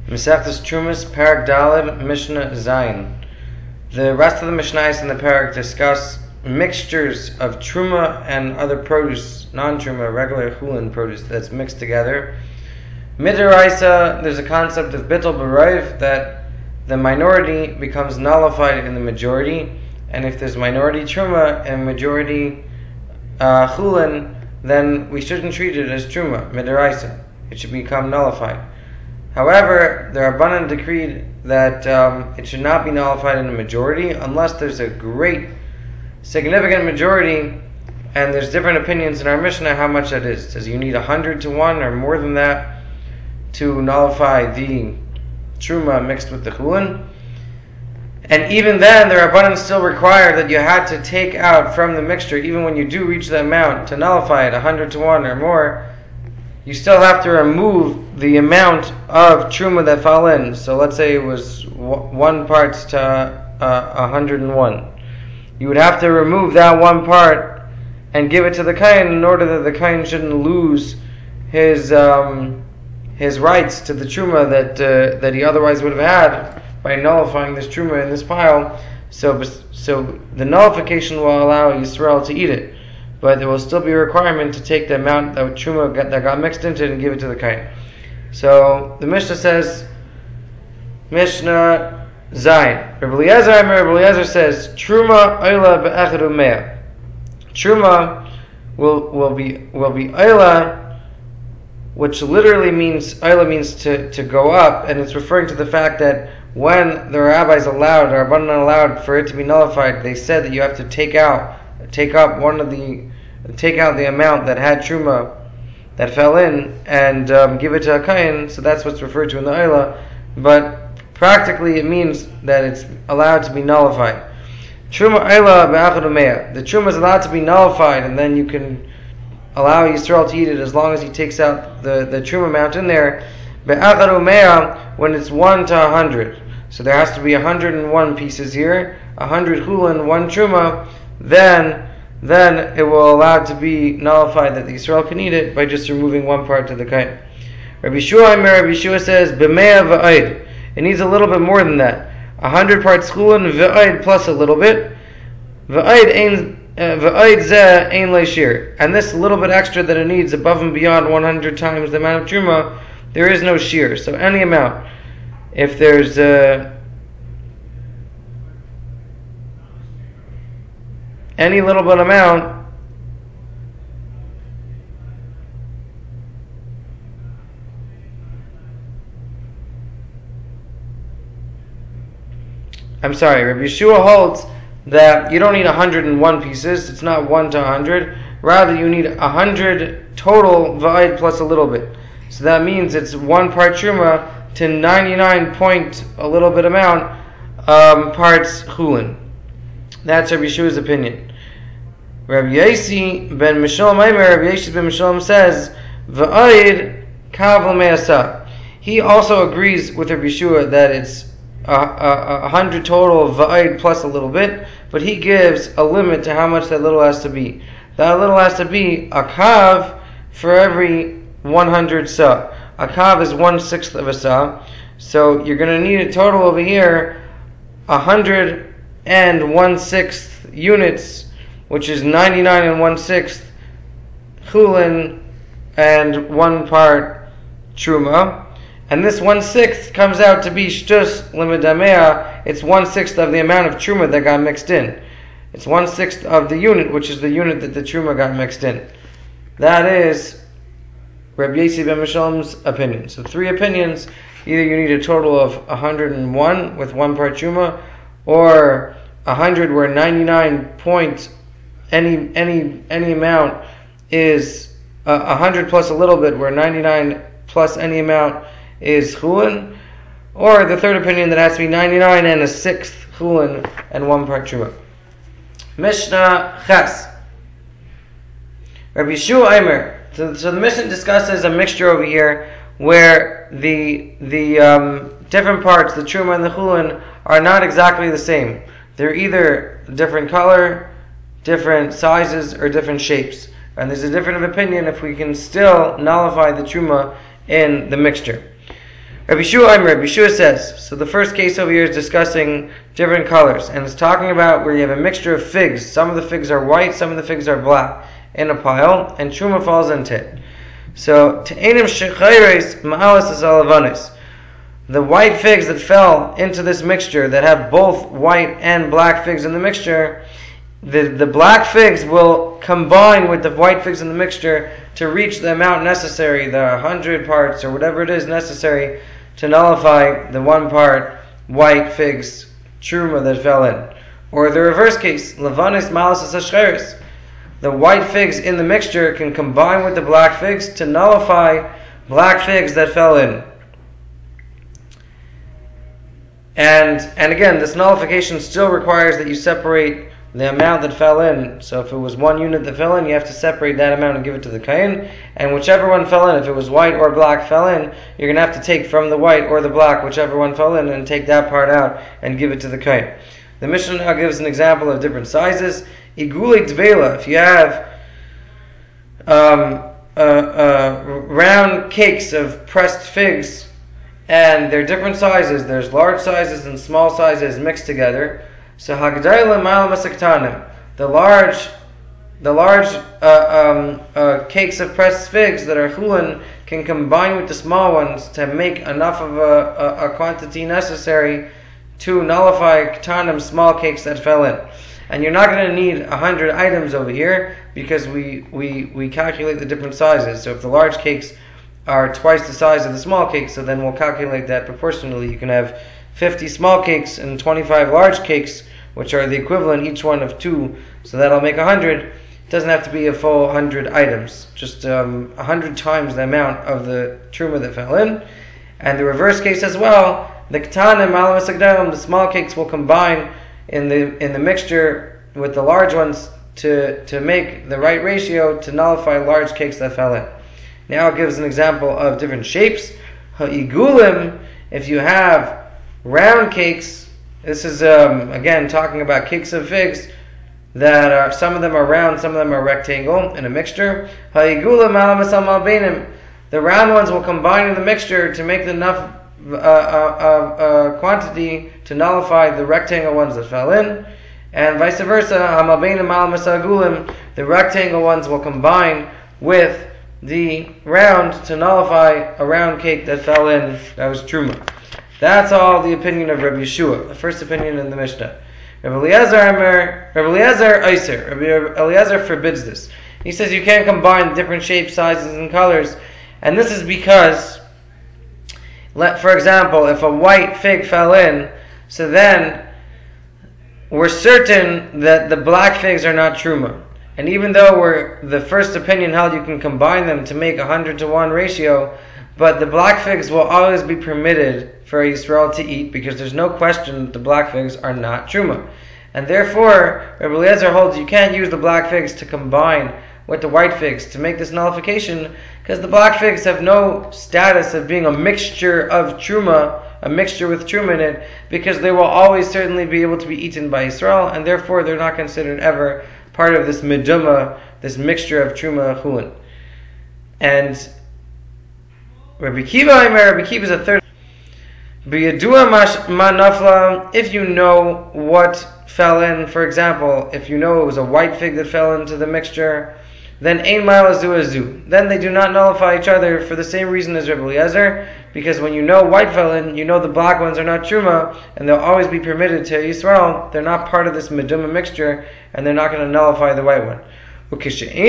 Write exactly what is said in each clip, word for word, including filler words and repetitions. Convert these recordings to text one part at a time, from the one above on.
Masechtas Trumas, Parak Daled, Mishnah Zayin. The rest of the Mishnayos in the Parak discuss mixtures of Truma and other produce, non-Truma, regular Chulin produce that's mixed together. Midaraisa, there's a concept of Bittul B'Raiv, that the minority becomes nullified in the majority, and if there's minority Truma and majority uh, Chulin, then we shouldn't treat it as Truma, Midaraisa. It should become nullified. However, the Rabbanan decreed that um, it should not be nullified in a majority unless there's a great, significant majority, and there's different opinions in our Mishnah how much that is. Does you need a hundred to one or more than that to nullify the Truma mixed with the Chulin? And even then, the Rabbanan still require that you had to take out from the mixture, even when you do reach the amount to nullify it, a hundred to one or more, you still have to remove the amount of Truma that fell in. So let's say it was one part to uh, one hundred one. You would have to remove that one part and give it to the Kain in order that the Kain shouldn't lose his um, his rights to the Truma that uh, that he otherwise would have had by nullifying this Truma in this pile. So, so the nullification will allow Yisrael to eat it, but there will still be a requirement to take the amount that Truma got, that got mixed into it and give it to the Kain. So the Mishnah says, Mishnah Zayin. Rabbi Eliezer, Rabbi Eliezer says, Truma Oila be'echad u'mea. Truma will will be will be Oila, which literally means Oila means to, to go up, and it's referring to the fact that when the rabbis allowed, or Rabbanan allowed for it to be nullified, they said that you have to take out, take up one of the, take out the amount that had Truma that fell in and um, give it to a Kain. So that's what's referred to in the Oila. But practically it means that it's allowed to be nullified. Truma Oila be'achad u'mea. The Truma is allowed to be nullified, and then you can allow Yisrael to eat it as long as he takes out the, the Truma amount in there. Be'achad u'mea, when it's one to a hundred. So there has to be a hundred and one pieces here, a hundred Chulin, one Truma. Then then it will allow it to be nullified that the Yisrael can eat it by just removing one part to the Kain. Rabbi Shua, Rabbi Shua says, B'mea v'aid. It needs a little bit more than that. A hundred parts Chulin, v'aid plus a little bit. V'aid ein, v'aid zeh ein leishir. And this little bit extra that it needs above and beyond one hundred times the amount of Truma, there is no shear. So any amount. If there's uh, any little bit amount, I'm sorry, Rabbi Yeshua holds that you don't need one hundred one pieces. It's not one to one hundred. Rather, you need one hundred total v'aid plus a little bit. So that means it's one part Truma to ninety-nine point a little bit amount um, parts Chulin. That's Rabbi Yeshua's opinion. Rabbi Yasi ben Mishalom Rabbi Yasi ben Mishalom says, V'aid kav l'me'asa. He also agrees with Rabbi Yeshua that it's a, a, a hundred total of V'aid plus a little bit, but he gives a limit to how much that little has to be. That little has to be a kav for every one hundred sa. A kav is one sixth of a sa, so you're going to need a total over here a hundred and one sixth units, which is ninety-nine and one sixth Chulin and one part Truma. And this one sixth comes out to be shtus limidamea. It's one sixth of the amount of Truma that got mixed in. It's one sixth of the unit, which is the unit that the Truma got mixed in. That is Rabbi Yasi ben Mishalom's opinion. So three opinions. Either you need a total of one hundred one with one part Truma, or one hundred where ninety-nine point any any any amount is uh, one hundred plus a little bit, where ninety-nine plus any amount is Chulin, or the third opinion that has to be ninety-nine and a sixth Chulin and one part Truma. Mishnah Ches. Rabbi Yeshua Aimer. So, so the Mishnah discusses a mixture over here where the the um, different parts, the Truma and the Chulin, are not exactly the same. They're either different color, different sizes, or different shapes. And there's a different opinion if we can still nullify the Truma in the mixture. Rabbi Shua, Rabbi Shua says, so the first case over here is discussing different colors, and it's talking about where you have a mixture of figs. Some of the figs are white, some of the figs are black in a pile, and truma falls into it. So, te'enim shechayres ma'alas asalavanis. The white figs that fell into this mixture, that have both white and black figs in the mixture, the, the black figs will combine with the white figs in the mixture to reach the amount necessary, the hundred parts or whatever it is necessary to nullify the one part white figs truma that fell in. Or the reverse case, levanis malas asashcheres. The white figs in the mixture can combine with the black figs to nullify black figs that fell in. And and again, this nullification still requires that you separate the amount that fell in. So if it was one unit that fell in, you have to separate that amount and give it to the kohen. And whichever one fell in, if it was white or black fell in, you're going to have to take from the white or the black, whichever one fell in, and take that part out and give it to the kohen. The Mishnah now gives an example of different sizes. Igule dvela, if you have um, uh, uh, round cakes of pressed figs, and they're different sizes, there's large sizes and small sizes mixed together. So hagdayla ma'al masaktanim, the large, the large uh, um, uh, cakes of pressed figs that are chulin can combine with the small ones to make enough of a, a, a quantity necessary to nullify ktanim, small cakes that fell in. And you're not going to need a hundred items over here because we, we we calculate the different sizes. So if the large cakes are twice the size of the small cakes, so then we'll calculate that proportionally. You can have fifty small cakes and twenty-five large cakes, which are the equivalent each one of two, so that'll make a hundred. It doesn't have to be a full hundred items, just um, a hundred times the amount of the truma that fell in. And the reverse case as well, the ketanim malam esagdalim, the small cakes will combine in the in the mixture with the large ones to to make the right ratio to nullify large cakes that fell in. Now it gives an example of different shapes. Ha'igulim, if you have round cakes, this is um, again talking about cakes of figs that are, some of them are round, some of them are rectangle in a mixture. Ha'igulim malam esam albenim, the round ones will combine in the mixture to make enough uh, uh, uh, uh, quantity to nullify the rectangle ones that fell in, and vice versa. Hamalbenim malam esagulim, the rectangle ones will combine with the round to nullify a round cake that fell in, that was truma. That's all the opinion of Rabbi Yeshua, the first opinion in the Mishnah. Rabbi Eliezer, Rabbi Eliezer Eiser, Rabbi Eliezer forbids this. He says you can't combine different shapes, sizes, and colors, and this is because, let, for example, if a white fig fell in, so then we're certain that the black figs are not truma. And even though we're, the first opinion held you can combine them to make a hundred to one ratio, but the black figs will always be permitted for Yisrael to eat because there's no question that the black figs are not truma. And therefore, Rabbi Eliezer holds you can't use the black figs to combine with the white figs to make this nullification because the black figs have no status of being a mixture of truma, a mixture with truma in it, because they will always certainly be able to be eaten by Yisrael, and therefore they're not considered ever part of this meduma, this mixture of truma chulin. And Rabbi Kiva, Rabbi Kiva is a third. B'yadua ma nafla, if you know what fell in, for example, if you know it was a white fig that fell into the mixture, then ein ma'al azu azu. Then they do not nullify each other for the same reason as Rabbi Eliezer, because when you know white fell in, you know the black ones are not truma, and they'll always be permitted to Yisrael. They're not part of this meduma mixture, and they're not going to nullify the white one. But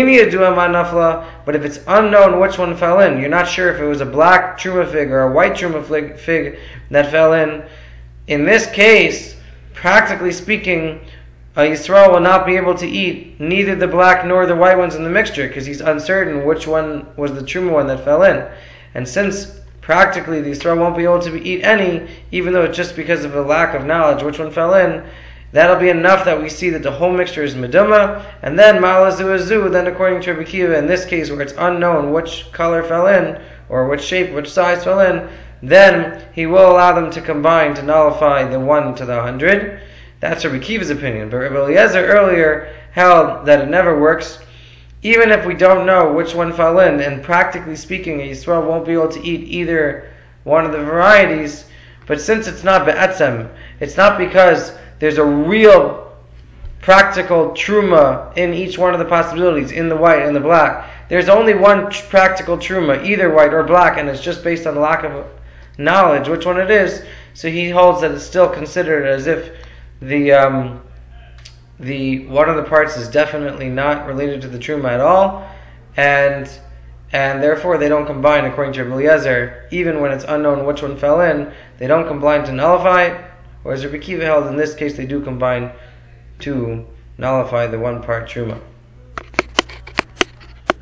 if it's unknown which one fell in, you're not sure if it was a black truma fig or a white truma fig, fig that fell in, in this case, practically speaking, uh, Yisrael will not be able to eat neither the black nor the white ones in the mixture, because he's uncertain which one was the truma one that fell in. And since practically the Yisrael won't be able to eat any, even though it's just because of a lack of knowledge which one fell in, that'll be enough that we see that the whole mixture is meduma, and then ma'al azu azu, then according to Rabbi Kiva, in this case where it's unknown which color fell in, or which shape, which size fell in, then he will allow them to combine to nullify the one to the hundred. That's Rabbi Kiva's opinion. But Rabbi Eliezer earlier held that it never works, even if we don't know which one fell in, and practically speaking, Yisrael won't be able to eat either one of the varieties. But since it's not be'etzem, it's not because there's a real practical truma in each one of the possibilities, in the white and the black. There's only one tr- practical truma, either white or black, and it's just based on lack of knowledge which one it is. So he holds that it's still considered as if the um, the one of the parts is definitely not related to the truma at all, and and therefore they don't combine according to Rabbi Eliezer, even when it's unknown which one fell in. They don't combine to nullify, whereas Rabbi Kiva held in this case they do combine to nullify the one part truma.